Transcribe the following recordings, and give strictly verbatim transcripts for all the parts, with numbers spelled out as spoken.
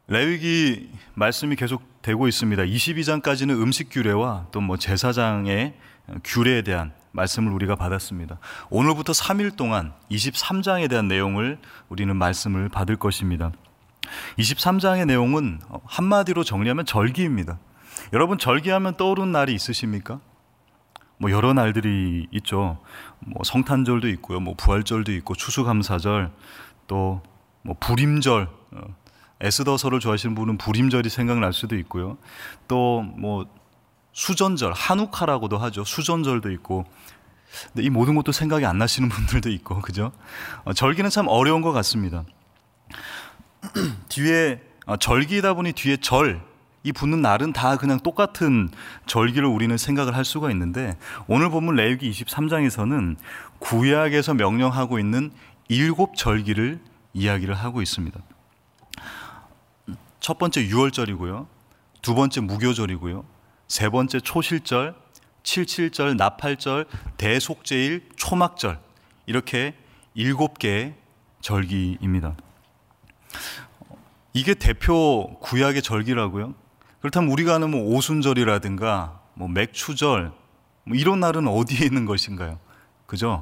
레위기 말씀이 계속 되고 있습니다. 이십이 장까지는 음식 규례와 또 뭐 제사장의 규례에 대한 말씀을 우리가 받았습니다. 오늘부터 삼 일 동안 이십삼 장에 대한 내용을 우리는 말씀을 받을 것입니다. 이십삼 장의 내용은 한마디로 정리하면 절기입니다. 여러분, 절기하면 떠오르는 날이 있으십니까? 뭐 여러 날들이 있죠. 뭐 성탄절도 있고요, 뭐 부활절도 있고, 추수감사절, 또 뭐 불임절, 에스더서를 좋아하시는 분은 불임절이 생각날 수도 있고요. 또 뭐 수전절, 한우카라고도 하죠. 수전절도 있고. 근데 이 모든 것도 생각이 안 나시는 분들도 있고, 그죠? 어, 절기는 참 어려운 것 같습니다. 뒤에 어, 절기이다 보니 뒤에 절, 이 붙는 날은 다 그냥 똑같은 절기를 우리는 생각을 할 수가 있는데, 오늘 본문 레위기 이십삼 장에서는 구약에서 명령하고 있는 일곱 절기를 이야기를 하고 있습니다. 첫 번째 유월절이고요, 두 번째 무교절이고요, 세 번째 초실절, 칠칠절, 나팔절, 대속죄일, 초막절, 이렇게 일곱 개의 절기입니다. 이게 대표 구약의 절기라고요? 그렇다면 우리가 아는 뭐 오순절이라든가 뭐 맥추절, 뭐 이런 날은 어디에 있는 것인가요? 그죠?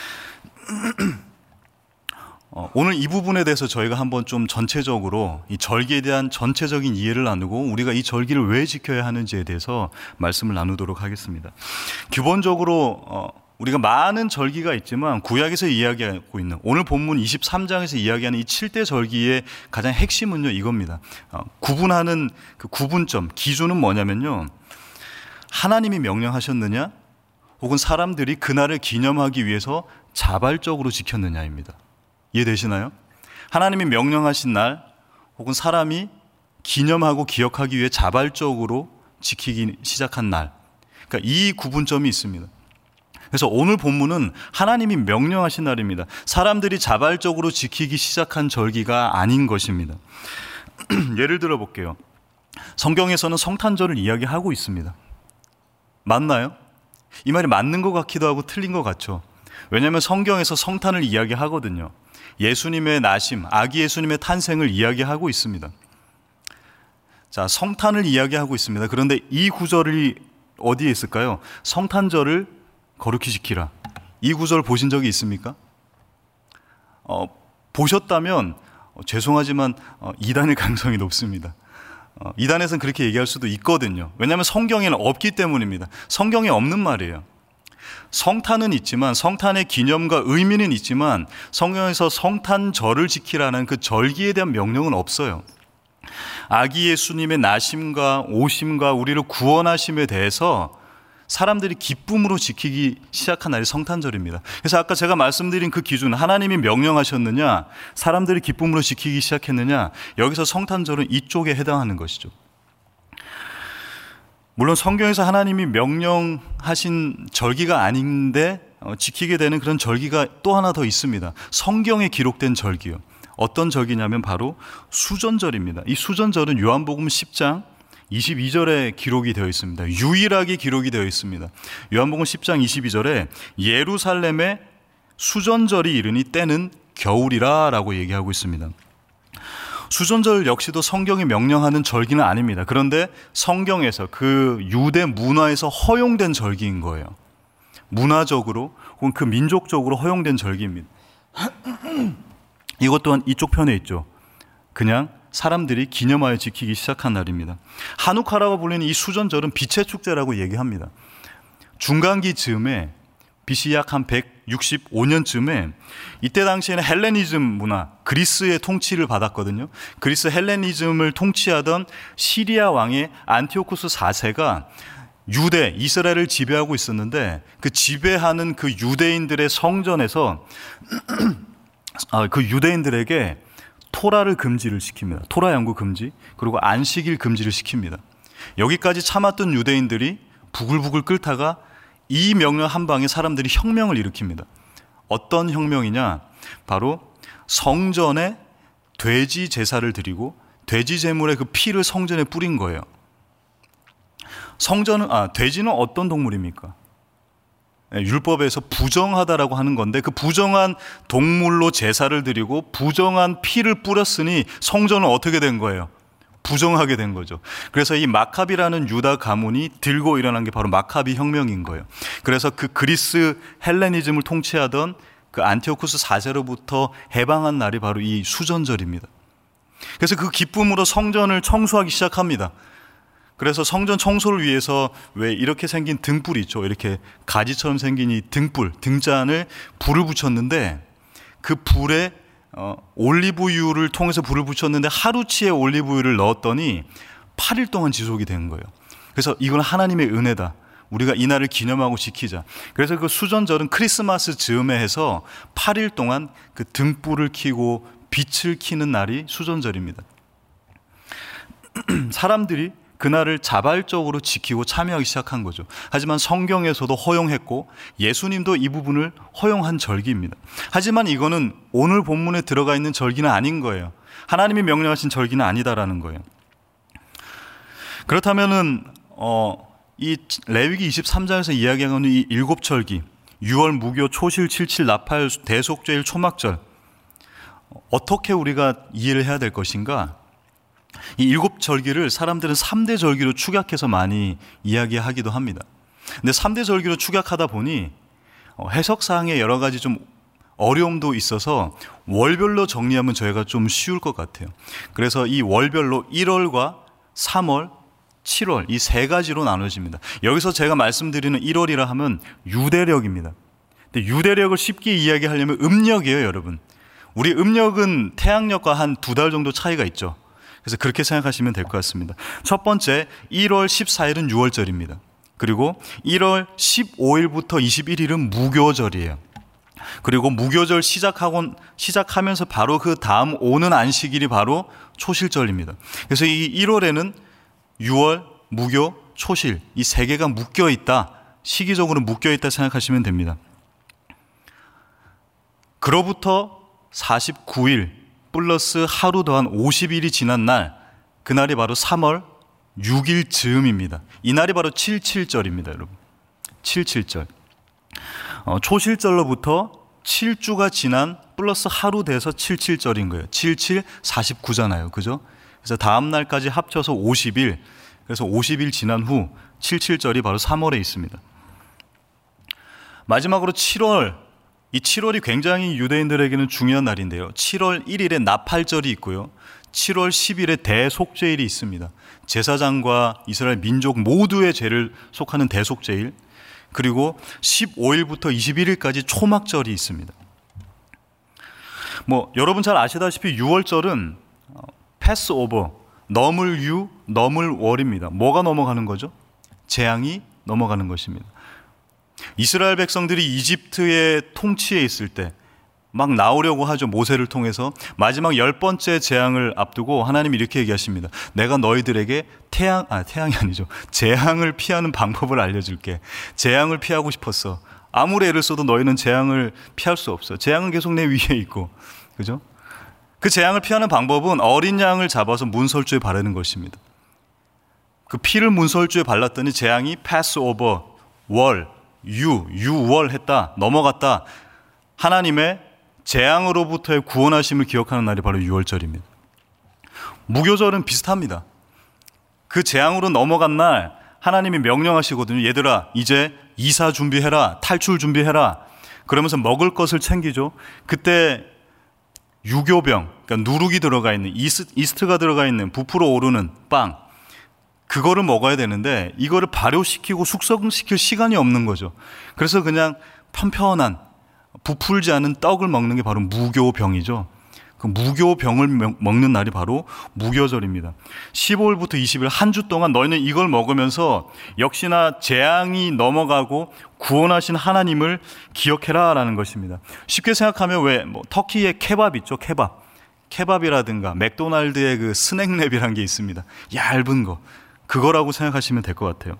어, 오늘 이 부분에 대해서 저희가 한번 좀 전체적으로 이 절기에 대한 전체적인 이해를 나누고, 우리가 이 절기를 왜 지켜야 하는지에 대해서 말씀을 나누도록 하겠습니다. 기본적으로 어, 우리가 많은 절기가 있지만 구약에서 이야기하고 있는, 오늘 본문 이십삼 장에서 이야기하는 이 칠 대 절기의 가장 핵심은요, 이겁니다. 어, 구분하는 그 구분점, 기준은 뭐냐면요, 하나님이 명령하셨느냐, 혹은 사람들이 그날을 기념하기 위해서 자발적으로 지켰느냐입니다. 이해되시나요? 하나님이 명령하신 날, 혹은 사람이 기념하고 기억하기 위해 자발적으로 지키기 시작한 날, 그러니까 이 구분점이 있습니다. 그래서 오늘 본문은 하나님이 명령하신 날입니다. 사람들이 자발적으로 지키기 시작한 절기가 아닌 것입니다. 예를 들어 볼게요. 성경에서는 성탄절을 이야기하고 있습니다. 맞나요? 이 말이 맞는 것 같기도 하고 틀린 것 같죠. 왜냐하면 성경에서 성탄을 이야기하거든요. 예수님의 나심, 아기 예수님의 탄생을 이야기하고 있습니다. 자, 성탄을 이야기하고 있습니다. 그런데 이 구절이 어디에 있을까요? 성탄절을 거룩히 지키라. 이 구절 보신 적이 있습니까? 어, 보셨다면 어, 죄송하지만 어, 이단일 가능성이 높습니다. 어, 이단에서는 그렇게 얘기할 수도 있거든요. 왜냐하면 성경에는 없기 때문입니다. 성경에 없는 말이에요. 성탄은 있지만, 성탄의 기념과 의미는 있지만, 성경에서 성탄절을 지키라는 그 절기에 대한 명령은 없어요. 아기 예수님의 나심과 오심과 우리를 구원하심에 대해서 사람들이 기쁨으로 지키기 시작한 날이 성탄절입니다. 그래서 아까 제가 말씀드린 그 기준, 하나님이 명령하셨느냐, 사람들이 기쁨으로 지키기 시작했느냐, 여기서 성탄절은 이쪽에 해당하는 것이죠. 물론 성경에서 하나님이 명령하신 절기가 아닌데 어, 지키게 되는 그런 절기가 또 하나 더 있습니다. 성경에 기록된 절기요. 어떤 절기냐면 바로 수전절입니다. 이 수전절은 요한복음 십 장 이십이 절에 기록이 되어 있습니다. 유일하게 기록이 되어 있습니다. 요한복음 십 장 이십이 절에 예루살렘의 수전절이 이르니 때는 겨울이라 라고 얘기하고 있습니다. 수전절 역시도 성경이 명령하는 절기는 아닙니다. 그런데 성경에서, 그 유대 문화에서 허용된 절기인 거예요. 문화적으로 혹은 그 민족적으로 허용된 절기입니다. 이것 또한 이쪽 편에 있죠. 그냥 사람들이 기념하여 지키기 시작한 날입니다. 한우카라고 불리는 이 수전절은 빛의 축제라고 얘기합니다. 중간기 즈음에, 비씨 약 한 백육십오 년쯤에, 이때 당시에는 헬레니즘 문화, 그리스의 통치를 받았거든요. 그리스 헬레니즘을 통치하던 시리아 왕의 안티오쿠스 사 세가 유대, 이스라엘을 지배하고 있었는데, 그 지배하는 그 유대인들의 성전에서 아, 그 유대인들에게 토라를 금지를 시킵니다. 토라 연구 금지, 그리고 안식일 금지를 시킵니다. 여기까지 참았던 유대인들이 부글부글 끓다가 이 명령 한 방에 사람들이 혁명을 일으킵니다. 어떤 혁명이냐? 바로 성전에 돼지 제사를 드리고 돼지 제물의 그 피를 성전에 뿌린 거예요. 성전은, 아, 돼지는 어떤 동물입니까? 율법에서 부정하다라고 하는 건데, 그 부정한 동물로 제사를 드리고 부정한 피를 뿌렸으니 성전은 어떻게 된 거예요? 부정하게 된 거죠. 그래서 이 마카비라는 유다 가문이 들고 일어난 게 바로 마카비 혁명인 거예요. 그래서 그 그리스 헬레니즘을 통치하던 그 안티오쿠스 사 세로부터 해방한 날이 바로 이 수전절입니다. 그래서 그 기쁨으로 성전을 청소하기 시작합니다. 그래서 성전 청소를 위해서 왜 이렇게 생긴 등불이 있죠. 이렇게 가지처럼 생긴 이 등불, 등잔을 불을 붙였는데 그 불에 어, 올리브유를 통해서 불을 붙였는데 하루치의 올리브유를 넣었더니 팔 일 동안 지속이 된 거예요. 그래서 이건 하나님의 은혜다. 우리가 이 날을 기념하고 지키자. 그래서 그 수전절은 크리스마스 즈음에 해서 팔 일 동안 그 등불을 켜고 빛을 켜는 날이 수전절입니다. 사람들이 그날을 자발적으로 지키고 참여하기 시작한 거죠. 하지만 성경에서도 허용했고 예수님도 이 부분을 허용한 절기입니다. 하지만 이거는 오늘 본문에 들어가 있는 절기는 아닌 거예요. 하나님이 명령하신 절기는 아니다라는 거예요. 그렇다면은 어, 이 레위기 이십삼 장에서 이야기하는 이 일곱 절기, 유월, 무교, 초실, 칠칠, 나팔, 대속죄일, 초막절, 어떻게 우리가 이해를 해야 될 것인가? 이 일곱 절기를 사람들은 삼 대 절기로 축약해서 많이 이야기하기도 합니다. 근데 삼 대 절기로 축약하다 보니 해석사항에 여러 가지 좀 어려움도 있어서 월별로 정리하면 저희가 좀 쉬울 것 같아요. 그래서 이 월별로 일월과 삼월, 칠월 이 세 가지로 나눠집니다. 여기서 제가 말씀드리는 일월이라 하면 유대력입니다. 근데 유대력을 쉽게 이야기하려면 음력이에요, 여러분. 우리 음력은 태양력과 한 두 달 정도 차이가 있죠. 그래서 그렇게 생각하시면 될 것 같습니다. 첫 번째, 일월 십사일은 유월절입니다. 그리고 일월 십오일부터 이십일일은 무교절이에요. 그리고 무교절 시작하고, 시작하면서 바로 그 다음 오는 안식일이 바로 초실절입니다. 그래서 이 일월에는 유월, 무교, 초실 이 세 개가 묶여 있다. 시기적으로 묶여 있다 생각하시면 됩니다. 그로부터 사십구일 플러스 하루 더한 오십일이 지난 날, 그날이 바로 삼월 육일 즈음입니다. 이 날이 바로 칠칠절입니다, 여러분. 칠칠절. 어, 초실절로부터 칠 주가 지난 플러스 하루 돼서 칠칠절인 거예요. 칠칠, 사십구잖아요. 그죠? 그래서 다음 날까지 합쳐서 오십일, 그래서 오십일 지난 후 칠칠절이 바로 삼월에 있습니다. 마지막으로 칠월, 이 칠월이 굉장히 유대인들에게는 중요한 날인데요. 칠월 일일에 나팔절이 있고요. 칠월 십일에 대속죄일이 있습니다. 제사장과 이스라엘 민족 모두의 죄를 속하는 대속죄일. 그리고 십오일부터 이십일일까지 초막절이 있습니다. 뭐 여러분 잘 아시다시피 유월절은 패스오버, 넘을 유, 넘을 월입니다. 뭐가 넘어가는 거죠? 재앙이 넘어가는 것입니다. 이스라엘 백성들이 이집트의 통치에 있을 때 막 나오려고 하죠. 모세를 통해서. 마지막 열 번째 재앙을 앞두고 하나님이 이렇게 얘기하십니다. 내가 너희들에게 태양, 아, 태양이 아니죠. 재앙을 피하는 방법을 알려줄게. 재앙을 피하고 싶었어. 아무리 애를 써도 너희는 재앙을 피할 수 없어. 재앙은 계속 내 위에 있고. 그죠? 그 재앙을 피하는 방법은 어린 양을 잡아서 문설주에 바르는 것입니다. 그 피를 문설주에 발랐더니 재앙이 패스 오버, 월, 유, 유월 했다, 넘어갔다. 하나님의 재앙으로부터의 구원하심을 기억하는 날이 바로 유월절입니다. 무교절은 비슷합니다. 그 재앙으로 넘어간 날 하나님이 명령하시거든요. 얘들아, 이제 이사 준비해라, 탈출 준비해라. 그러면서 먹을 것을 챙기죠. 그때 유교병, 그러니까 누룩이 들어가 있는, 이스트가 들어가 있는, 부풀어 오르는 빵, 그거를 먹어야 되는데 이거를 발효시키고 숙성시킬 시간이 없는 거죠. 그래서 그냥 편편한 부풀지 않은 떡을 먹는 게 바로 무교병이죠. 그 무교병을 먹는 날이 바로 무교절입니다. 십오일부터 이십일 한 주 동안 너희는 이걸 먹으면서 역시나 재앙이 넘어가고 구원하신 하나님을 기억해라 라는 것입니다. 쉽게 생각하면 왜 뭐 터키의 케밥 있죠. 케밥. 케밥이라든가 맥도날드의 그 스낵랩이라는 게 있습니다. 얇은 거. 그거라고 생각하시면 될 것 같아요.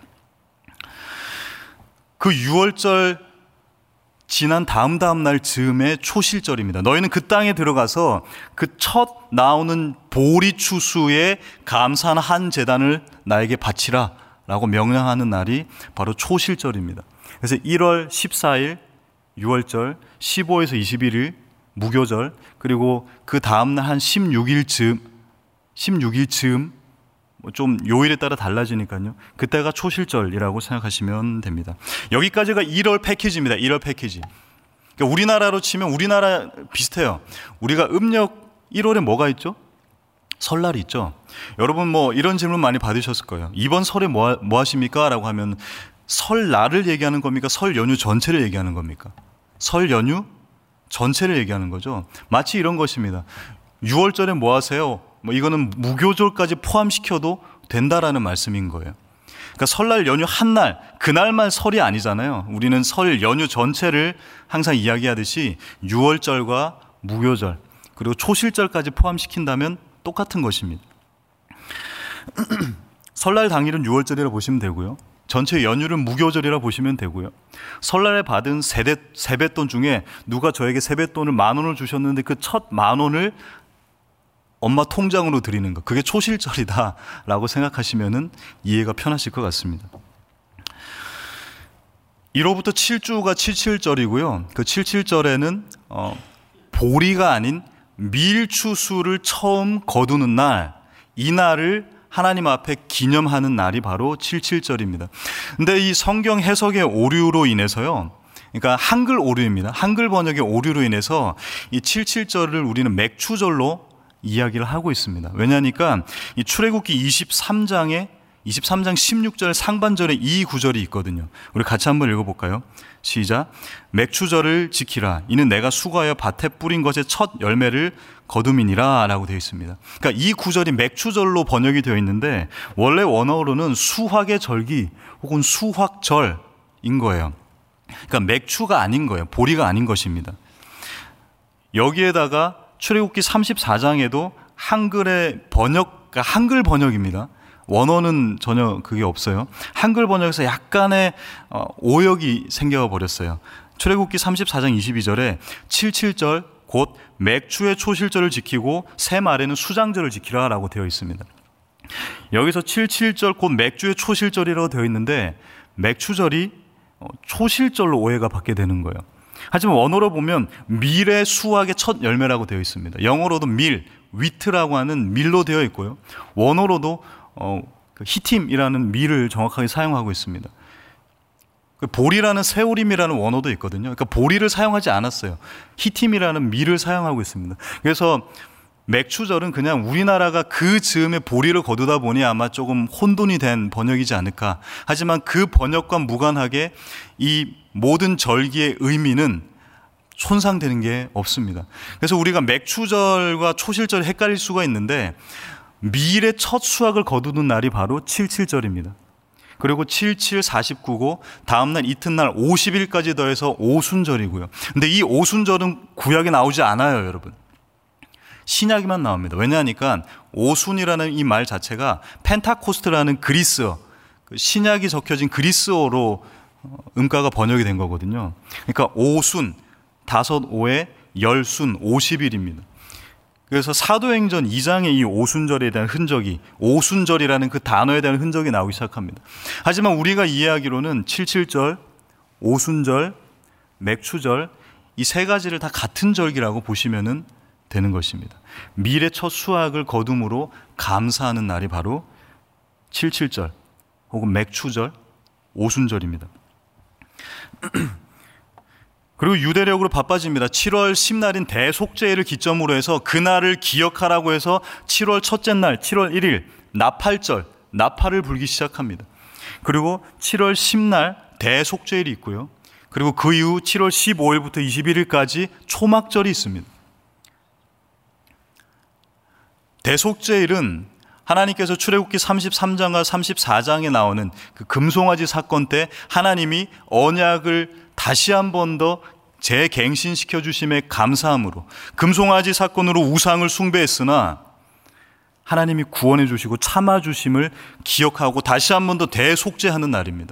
그 유월절 지난 다음 다음 날 즈음에 초실절입니다. 너희는 그 땅에 들어가서 그 첫 나오는 보리추수에 감사한 한 제단을 나에게 바치라 라고 명령하는 날이 바로 초실절입니다. 그래서 일월 십사일 유월절, 십오에서 이십일일 무교절, 그리고 그 다음 날 한 십육일 즈음, 십육일 즈음 좀 요일에 따라 달라지니까요. 그때가 초실절이라고 생각하시면 됩니다. 여기까지가 일월 패키지입니다. 일월 패키지. 그러니까 우리나라로 치면 우리나라 비슷해요. 우리가 음력 일월에 뭐가 있죠? 설날이 있죠. 여러분 뭐 이런 질문 많이 받으셨을 거예요. 이번 설에 뭐, 뭐 하십니까? 라고 하면 설날을 얘기하는 겁니까? 설 연휴 전체를 얘기하는 겁니까? 설 연휴 전체를 얘기하는 거죠. 마치 이런 것입니다. 유월절에 뭐 하세요? 뭐 이거는 무교절까지 포함시켜도 된다라는 말씀인 거예요. 그러니까 설날 연휴 한 날, 그날만 설이 아니잖아요. 우리는 설 연휴 전체를 항상 이야기하듯이 유월절과 무교절 그리고 초실절까지 포함시킨다면 똑같은 것입니다. 설날 당일은 유월절이라 보시면 되고요. 전체 연휴를 무교절이라 보시면 되고요. 설날에 받은 세대, 세뱃돈 중에 누가 저에게 세뱃돈을 만 원을 주셨는데 그 첫 만 원을 엄마 통장으로 드리는 것, 그게 초실절이다라고 생각하시면 이해가 편하실 것 같습니다. 일월부터 칠 주가 칠칠절이고요. 그 칠칠절에는 어, 보리가 아닌 밀추수를 처음 거두는 날, 이 날을 하나님 앞에 기념하는 날이 바로 칠칠절입니다. 근데 이 성경 해석의 오류로 인해서요, 그러니까 한글 오류입니다. 한글 번역의 오류로 인해서 이 칠칠절을 우리는 맥추절로 이야기를 하고 있습니다. 왜냐하니까 이 출애굽기 이십삼 장에 이십삼 장 십육 절 상반절에 이 구절이 있거든요. 우리 같이 한번 읽어볼까요? 시작. 맥추절을 지키라. 이는 내가 수고하여 밭에 뿌린 것의 첫 열매를 거둠이니라 라고 되어 있습니다. 그러니까 이 구절이 맥추절로 번역이 되어 있는데 원래 원어로는 수확의 절기 혹은 수확절인 거예요. 그러니까 맥추가 아닌 거예요. 보리가 아닌 것입니다. 여기에다가 출애굽기 삼십사 장에도 한글의 번역, 그러니까 한글 번역입니다. 원어는 전혀 그게 없어요. 한글 번역에서 약간의 오역이 생겨 버렸어요. 출애굽기 삼십사 장 이십이 절에 칠칠절 곧 맥추의 초실절을 지키고 새 말에는 수장절을 지키라라고 되어 있습니다. 여기서 칠칠절 곧 맥주의 초실절이라고 되어 있는데 맥추절이 초실절로 오해가 받게 되는 거예요. 하지만 원어로 보면 밀의 수확의 첫 열매라고 되어 있습니다. 영어로도 밀, 위트라고 하는 밀로 되어 있고요. 원어로도 어, 그 히팀이라는 밀을 정확하게 사용하고 있습니다. 그 보리라는 세오림이라는 원어도 있거든요. 그러니까 보리를 사용하지 않았어요. 히팀이라는 밀을 사용하고 있습니다. 그래서 맥추절은 그냥 우리나라가 그 즈음에 보리를 거두다 보니 아마 조금 혼돈이 된 번역이지 않을까. 하지만 그 번역과 무관하게 이 모든 절기의 의미는 손상되는 게 없습니다. 그래서 우리가 맥추절과 초실절 헷갈릴 수가 있는데 밀의 첫 수확을 거두는 날이 바로 칠칠절입니다. 그리고 칠칠 사십구고 다음날 이튿날 오십 일까지 더해서 오순절이고요. 근데 이 오순절은 구약에 나오지 않아요, 여러분. 신약에만 나옵니다. 왜냐하니까 오순이라는 이 말 자체가 펜타코스트라는 그리스어, 신약이 적혀진 그리스어로 음가가 번역이 된 거거든요. 그러니까 오순, 다섯 오에 열순, 오십 일입니다. 그래서 사도행전 이 장에 이 오순절에 대한 흔적이, 오순절이라는 그 단어에 대한 흔적이 나오기 시작합니다. 하지만 우리가 이해하기로는 칠칠절, 오순절, 맥추절 이 세 가지를 다 같은 절기라고 보시면 되는 것입니다. 밀의 첫 수확을 거둠으로 감사하는 날이 바로 칠칠절 혹은 맥추절, 오순절입니다. 그리고 유대력으로 바빠집니다. 칠월 십날인 대속죄를 기점으로 해서 그날을 기억하라고 해서 칠월 첫째 날, 칠월 일일 나팔절, 나팔을 불기 시작합니다. 그리고 칠월 십날 대속죄일이 있고요. 그리고 그 이후 칠월 십오일부터 이십일일까지 초막절이 있습니다. 대속죄일은 하나님께서 출애굽기 삼십삼 장과 삼십사 장에 나오는 그 금송아지 사건 때 하나님이 언약을 다시 한 번 더 재갱신시켜 주심에 감사함으로 금송아지 사건으로 우상을 숭배했으나 하나님이 구원해 주시고 참아 주심을 기억하고 다시 한 번 더 대속죄하는 날입니다.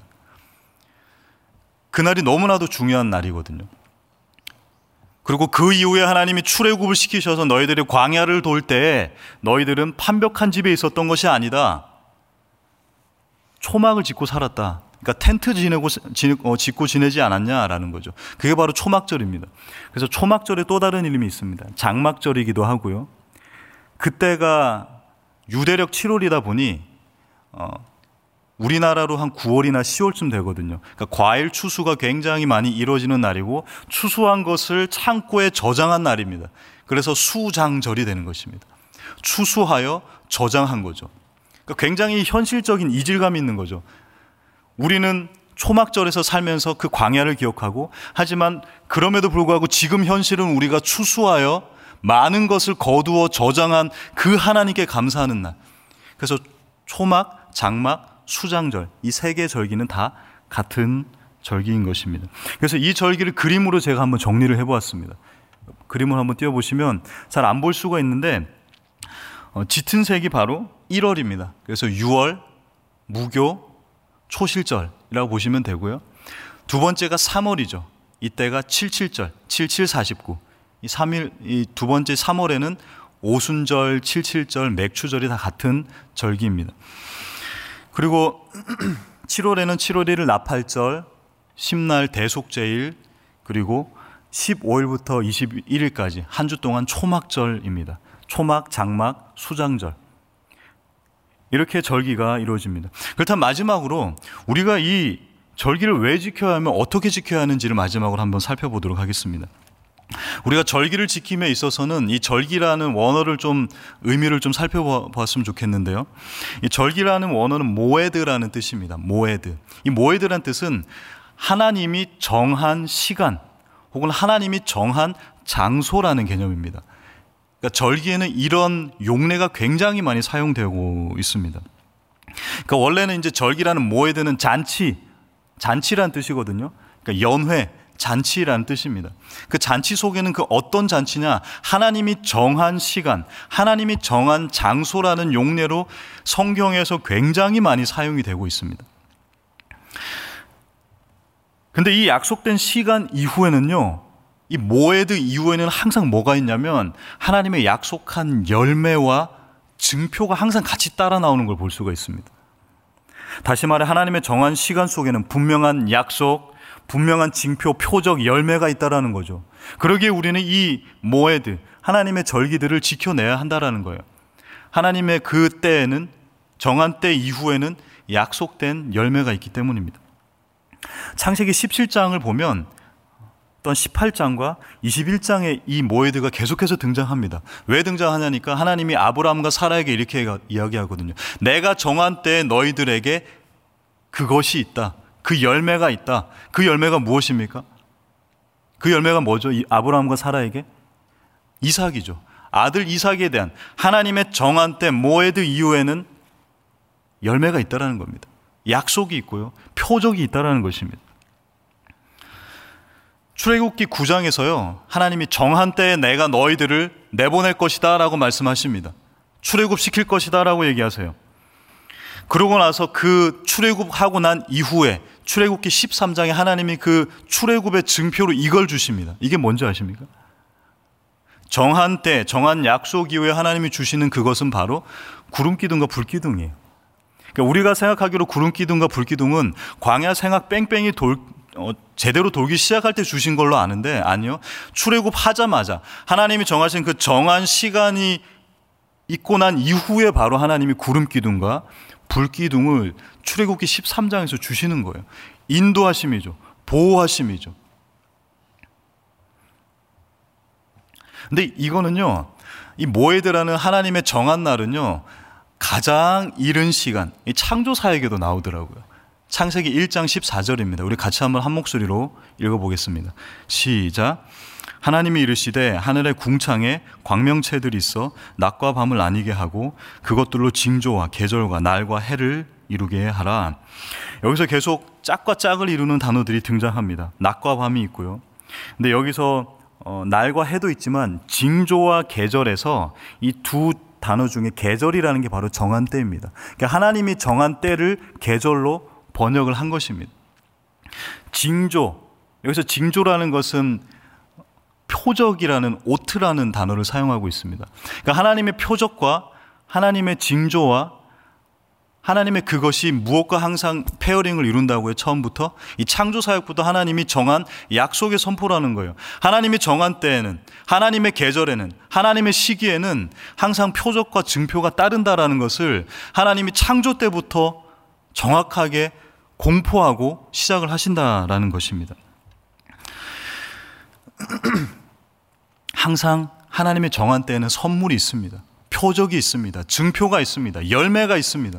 그날이 너무나도 중요한 날이거든요. 그리고 그 이후에 하나님이 출애굽을 시키셔서 너희들이 광야를 돌 때 너희들은 판벽한 집에 있었던 것이 아니다. 초막을 짓고 살았다. 그러니까 텐트 지내고, 짓고 지내지 않았냐라는 거죠. 그게 바로 초막절입니다. 그래서 초막절에 또 다른 이름이 있습니다. 장막절이기도 하고요. 그때가 유대력 칠월이다 보니 어, 우리나라로 한 구월이나 시월쯤 되거든요. 그러니까 과일 추수가 굉장히 많이 이루어지는 날이고 추수한 것을 창고에 저장한 날입니다. 그래서 수장절이 되는 것입니다. 추수하여 저장한 거죠. 그러니까 굉장히 현실적인 이질감이 있는 거죠. 우리는 초막절에서 살면서 그 광야를 기억하고, 하지만 그럼에도 불구하고 지금 현실은 우리가 추수하여 많은 것을 거두어 저장한 그 하나님께 감사하는 날. 그래서 초막, 장막, 수장절, 이 세 개의 절기는 다 같은 절기인 것입니다. 그래서 이 절기를 그림으로 제가 한번 정리를 해보았습니다. 그림을 한번 띄워보시면 잘 안 볼 수가 있는데 어, 짙은 색이 바로 일월입니다. 그래서 유월, 무교, 초실절이라고 보시면 되고요. 두 번째가 삼월이죠. 이때가 칠칠절, 칠칠 사십구. 이 삼 일, 이 두 번째 삼월에는 오순절, 칠칠절, 맥추절이 다 같은 절기입니다. 그리고 칠월에는 칠월 일일 나팔절, 십날 대속제일, 그리고 십오일부터 이십일일까지 한 주 동안 초막절입니다. 초막, 장막, 수장절. 이렇게 절기가 이루어집니다. 그렇다면 마지막으로 우리가 이 절기를 왜 지켜야 하며 어떻게 지켜야 하는지를 마지막으로 한번 살펴보도록 하겠습니다. 우리가 절기를 지킴에 있어서는 이 절기라는 원어를 좀 의미를 좀 살펴보았으면 좋겠는데요. 이 절기라는 원어는 모에드라는 뜻입니다. 모에드. 이 모에드라는 뜻은 하나님이 정한 시간 혹은 하나님이 정한 장소라는 개념입니다. 그러니까 절기에는 이런 용례가 굉장히 많이 사용되고 있습니다. 그러니까 원래는 이제 절기라는 모에드는 잔치, 잔치라는 뜻이거든요. 그러니까 연회, 잔치라는 뜻입니다. 그 잔치 속에는 그 어떤 잔치냐, 하나님이 정한 시간, 하나님이 정한 장소라는 용례로 성경에서 굉장히 많이 사용이 되고 있습니다. 근데 이 약속된 시간 이후에는요, 이 모에드 이후에는 항상 뭐가 있냐면 하나님의 약속한 열매와 증표가 항상 같이 따라 나오는 걸 볼 수가 있습니다. 다시 말해 하나님의 정한 시간 속에는 분명한 약속, 분명한 징표, 표적, 열매가 있다라는 거죠. 그러기에 우리는 이 모에드, 하나님의 절기들을 지켜내야 한다라는 거예요. 하나님의 그 때에는, 정한 때 이후에는 약속된 열매가 있기 때문입니다. 창세기 십칠 장을 보면 어떤 십팔 장과 이십일 장에 이 모에드가 계속해서 등장합니다. 왜 등장하냐니까 하나님이 아브라함과 사라에게 이렇게 이야기하거든요. 내가 정한 때에 너희들에게 그것이 있다. 그 열매가 있다. 그 열매가 무엇입니까? 그 열매가 뭐죠? 이 아브라함과 사라에게? 이삭이죠. 아들 이삭에 대한 하나님의 정한 때 모에드 이후에는 열매가 있다라는 겁니다. 약속이 있고요. 표적이 있다라는 것입니다. 출애굽기 구 장에서요. 하나님이 정한 때에 내가 너희들을 내보낼 것이다 라고 말씀하십니다. 출애굽시킬 것이다 라고 얘기하세요. 그러고 나서 그 출애굽하고 난 이후에 출애굽기 십삼 장에 하나님이 그 출애굽의 증표로 이걸 주십니다. 이게 뭔지 아십니까? 정한 때, 정한 약속 이후에 하나님이 주시는 그것은 바로 구름기둥과 불기둥이에요. 그러니까 우리가 생각하기로 구름기둥과 불기둥은 광야 생각 뺑뺑이 돌, 어, 제대로 돌기 시작할 때 주신 걸로 아는데 아니요. 출애굽하자마자 하나님이 정하신 그 정한 시간이 있고 난 이후에 바로 하나님이 구름기둥과 불기둥을 출애굽기 십삼 장에서 주시는 거예요. 인도하심이죠. 보호하심이죠. 근데 이거는요, 이 모에드라는 하나님의 정한 날은요, 가장 이른 시간, 이 창조사에게도 나오더라고요. 창세기 일 장 십사 절입니다. 우리 같이 한번 한 목소리로 읽어보겠습니다. 시작. 하나님이 이르시되 하늘의 궁창에 광명체들이 있어 낮과 밤을 나뉘게 하고 그것들로 징조와 계절과 날과 해를 이루게 하라. 여기서 계속 짝과 짝을 이루는 단어들이 등장합니다. 낮과 밤이 있고요. 근데 여기서 어, 날과 해도 있지만 징조와 계절에서 이 두 단어 중에 계절이라는 게 바로 정한 때입니다. 그러니까 하나님이 정한 때를 계절로 번역을 한 것입니다. 징조, 여기서 징조라는 것은 표적이라는 오트라는 단어를 사용하고 있습니다. 그러니까 하나님의 표적과 하나님의 징조와 하나님의 그것이 무엇과 항상 페어링을 이룬다고요? 처음부터 이 창조 사역부터 하나님이 정한 약속의 선포라는 거예요. 하나님이 정한 때에는, 하나님의 계절에는, 하나님의 시기에는 항상 표적과 증표가 따른다라는 것을 하나님이 창조 때부터 정확하게 공포하고 시작을 하신다라는 것입니다. 항상 하나님의 정한 때에는 선물이 있습니다. 표적이 있습니다. 증표가 있습니다. 열매가 있습니다.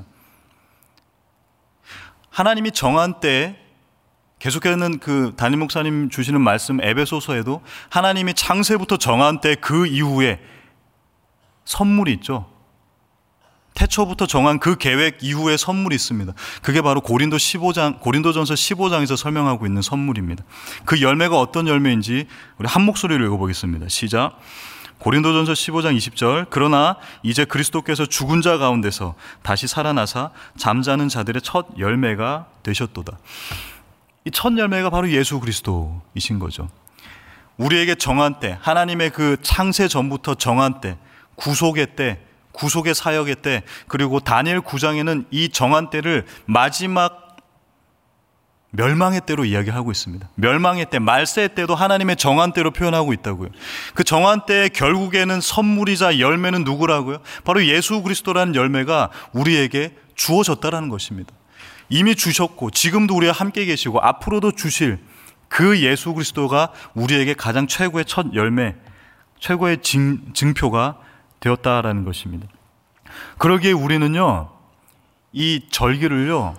하나님이 정한 때에 계속해서는 그 담임 목사님 주시는 말씀 에베소서에도 하나님이 창세부터 정한 때 그 이후에 선물이 있죠. 태초부터 정한 그 계획 이후에 선물이 있습니다. 그게 바로 고린도 십오 장, 고린도전서 십오 장에서 설명하고 있는 선물입니다. 그 열매가 어떤 열매인지 우리 한 목소리로 읽어보겠습니다. 시작. 고린도전서 십오 장 이십 절. 그러나 이제 그리스도께서 죽은 자 가운데서 다시 살아나사 잠자는 자들의 첫 열매가 되셨도다. 이 첫 열매가 바로 예수 그리스도이신 거죠. 우리에게 정한 때, 하나님의 그 창세 전부터 정한 때, 구속의 때, 구속의 사역의 때, 그리고 다니엘 구 장에는 이 정한 때를 마지막 멸망의 때로 이야기하고 있습니다. 멸망의 때, 말세의 때도 하나님의 정한 때로 표현하고 있다고요. 그 정한 때의 결국에는 선물이자 열매는 누구라고요? 바로 예수 그리스도라는 열매가 우리에게 주어졌다라는 것입니다. 이미 주셨고 지금도 우리와 함께 계시고 앞으로도 주실 그 예수 그리스도가 우리에게 가장 최고의 첫 열매, 최고의 증, 증표가 되었다라는 것입니다. 그러기에 우리는요, 이 절기를요,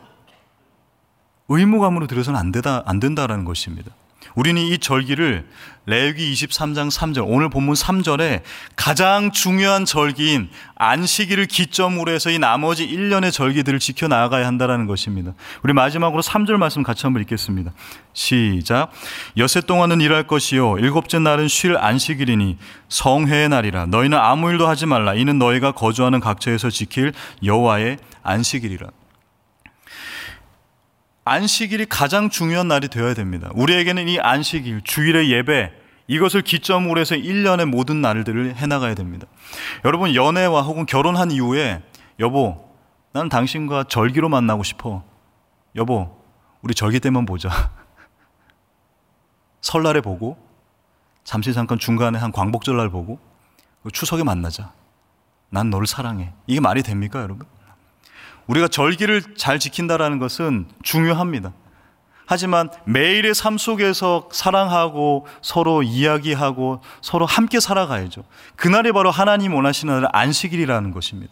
의무감으로 들여서는 안 되다, 안 된다라는 것입니다. 우리는 이 절기를 레위기 이십삼 장 삼 절, 오늘 본문 삼 절에 가장 중요한 절기인 안식일을 기점으로 해서 이 나머지 일 년의 절기들을 지켜나가야 한다는 것입니다. 우리 마지막으로 삼 절 말씀 같이 한번 읽겠습니다. 시작. 여세 동안은 일할 것이요 일곱째 날은 쉴 안식일이니 성회의 날이라. 너희는 아무 일도 하지 말라. 이는 너희가 거주하는 각처에서 지킬 여호와의 안식일이라. 안식일이 가장 중요한 날이 되어야 됩니다. 우리에게는 이 안식일, 주일의 예배, 이것을 기점으로 해서 일 년의 모든 날들을 해나가야 됩니다. 여러분, 연애와 혹은 결혼한 이후에 여보, 나는 당신과 절기로 만나고 싶어. 여보, 우리 절기 때만 보자. 설날에 보고 잠시 잠깐 중간에 한 광복절날 보고 추석에 만나자. 난 너를 사랑해. 이게 말이 됩니까, 여러분? 우리가 절기를 잘 지킨다라는 것은 중요합니다. 하지만 매일의 삶 속에서 사랑하고 서로 이야기하고 서로 함께 살아가야죠. 그날이 바로 하나님 원하시는 날 안식일이라는 것입니다.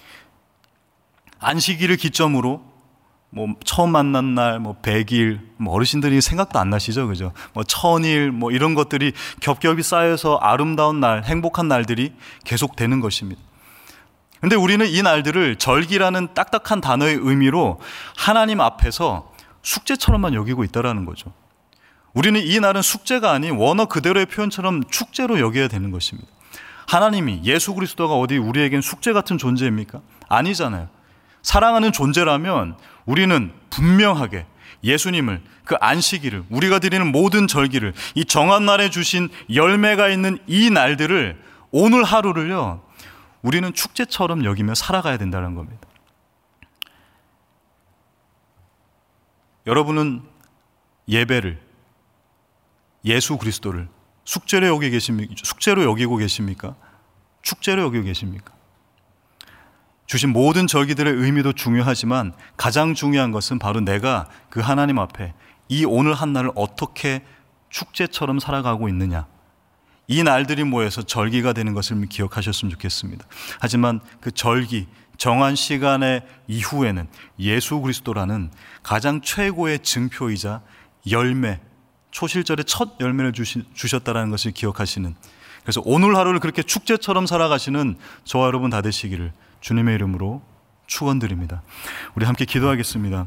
안식일을 기점으로 뭐 처음 만난 날, 뭐 백 일, 뭐 어르신들이 생각도 안 나시죠, 그죠? 뭐 천일, 뭐 이런 것들이 겹겹이 쌓여서 아름다운 날, 행복한 날들이 계속되는 것입니다. 근데 우리는 이 날들을 절기라는 딱딱한 단어의 의미로 하나님 앞에서 숙제처럼만 여기고 있다라는 거죠. 우리는 이 날은 숙제가 아닌 원어 그대로의 표현처럼 축제로 여겨야 되는 것입니다. 하나님이, 예수 그리스도가 어디 우리에겐 숙제 같은 존재입니까? 아니잖아요. 사랑하는 존재라면 우리는 분명하게 예수님을, 그 안식일을, 우리가 드리는 모든 절기를, 이 정한 날에 주신 열매가 있는 이 날들을, 오늘 하루를요, 우리는 축제처럼 여기며 살아가야 된다는 겁니다. 여러분은 예배를, 예수 그리스도를 숙제로 여기고 계십니까? 숙제로 여기고 계십니까? 축제로 여기고 계십니까? 주신 모든 절기들의 의미도 중요하지만 가장 중요한 것은 바로 내가 그 하나님 앞에 이 오늘 한 날을 어떻게 축제처럼 살아가고 있느냐, 이 날들이 모여서 절기가 되는 것을 기억하셨으면 좋겠습니다. 하지만 그 절기, 정한 시간의 이후에는 예수 그리스도라는 가장 최고의 증표이자 열매, 초실절의 첫 열매를 주시, 주셨다는 것을 기억하시는, 그래서 오늘 하루를 그렇게 축제처럼 살아가시는 저와 여러분 다 되시기를 주님의 이름으로 축원드립니다. 우리 함께 기도하겠습니다.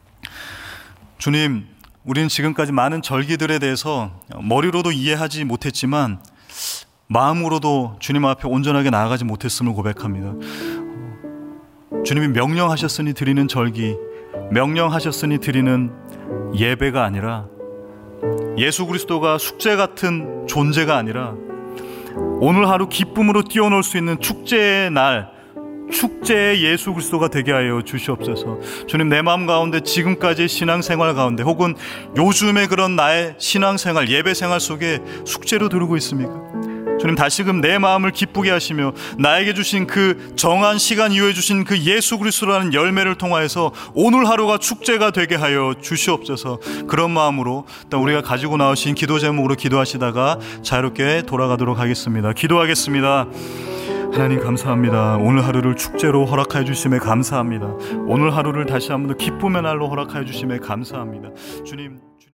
주님, 우리는 지금까지 많은 절기들에 대해서 머리로도 이해하지 못했지만 마음으로도 주님 앞에 온전하게 나아가지 못했음을 고백합니다. 주님이 명령하셨으니 드리는 절기, 명령하셨으니 드리는 예배가 아니라, 예수 그리스도가 숙제 같은 존재가 아니라 오늘 하루 기쁨으로 뛰어놀 수 있는 축제의 날, 축제의 예수 그리스도가 되게 하여 주시옵소서. 주님, 내 마음 가운데 지금까지 신앙생활 가운데 혹은 요즘의 그런 나의 신앙생활, 예배생활 속에 숙제로 들고 있습니까? 주님, 다시금 내 마음을 기쁘게 하시며 나에게 주신 그 정한 시간 이후에 주신 그 예수 그리스도라는 열매를 통하여서 오늘 하루가 축제가 되게 하여 주시옵소서. 그런 마음으로 우리가 가지고 나오신 기도 제목으로 기도하시다가 자유롭게 돌아가도록 하겠습니다. 기도하겠습니다. 하나님, 감사합니다. 오늘 하루를 축제로 허락하여 주심에 감사합니다. 오늘 하루를 다시 한번 더 기쁨의 날로 허락하여 주심에 감사합니다. 주님,